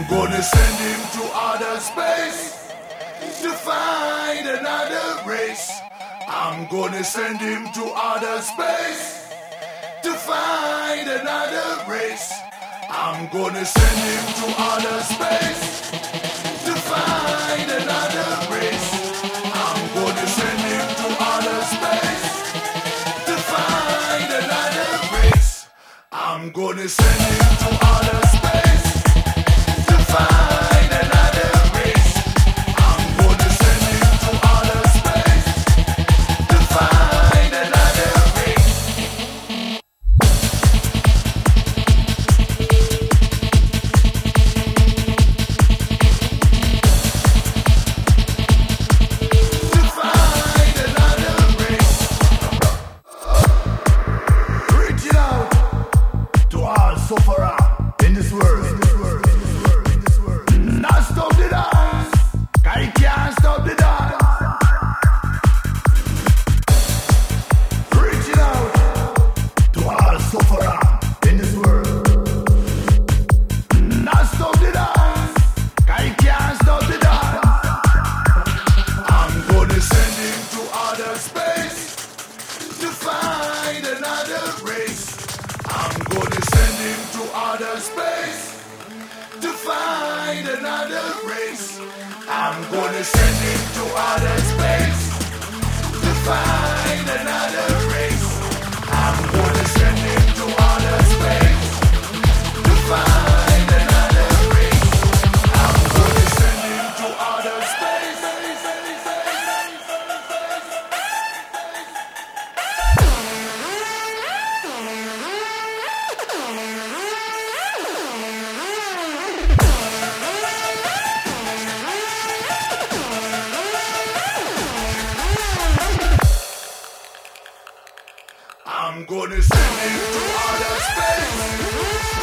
Gonna send him to outer space to find another race. I'm gonna send him to outer space to find another race. I'm gonna send him to outer space to find another race. I'm gonna send him to outer space to find another race. I'm gonna send him to outer space to find another race. I'm gonna send him to outer space to find another race. To find another race. Reaching out to all sufferer in this world. Not stop the dance, 'cause you can't stop the dance. Reaching out to all sufferer in this world. Not stop the dance, 'cause you can't stop the dance. I'm gonna send him to outer space to find another race. I'm gonna send him to outer space to find another race. I'm gonna send him to outer space to find another race. I'm gonna send him to outer space to find another race. I'm gonna send him to outer space. I'm gonna send him to outer space